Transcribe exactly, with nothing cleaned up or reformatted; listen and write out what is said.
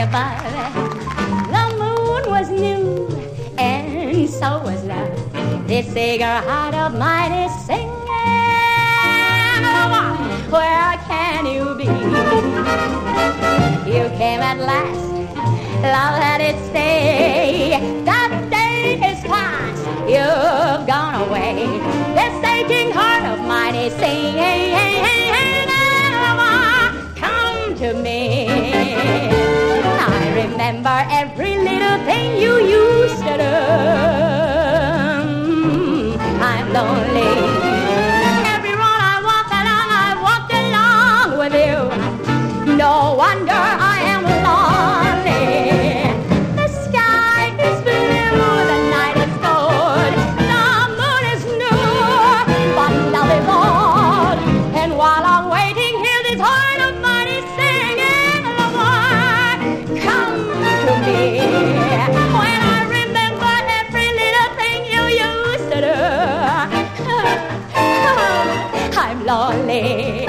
above. The moon was new, and so was love. This eager heart of mine is singing. Where can you be? You came at last, love had its day. That day is past, you've gone away. This aching heart of mine is saying, come to me. I remember every little thing you used to do. I'm lonely. Every road I walk along, I walked along with you. No wonder I am lonely. The sky is blue, the night is cold, the moon is new, but love is old. And while I'm waiting here, this heart of mine is singing, come to me. When I remember every little thing you used to do, I'm lonely.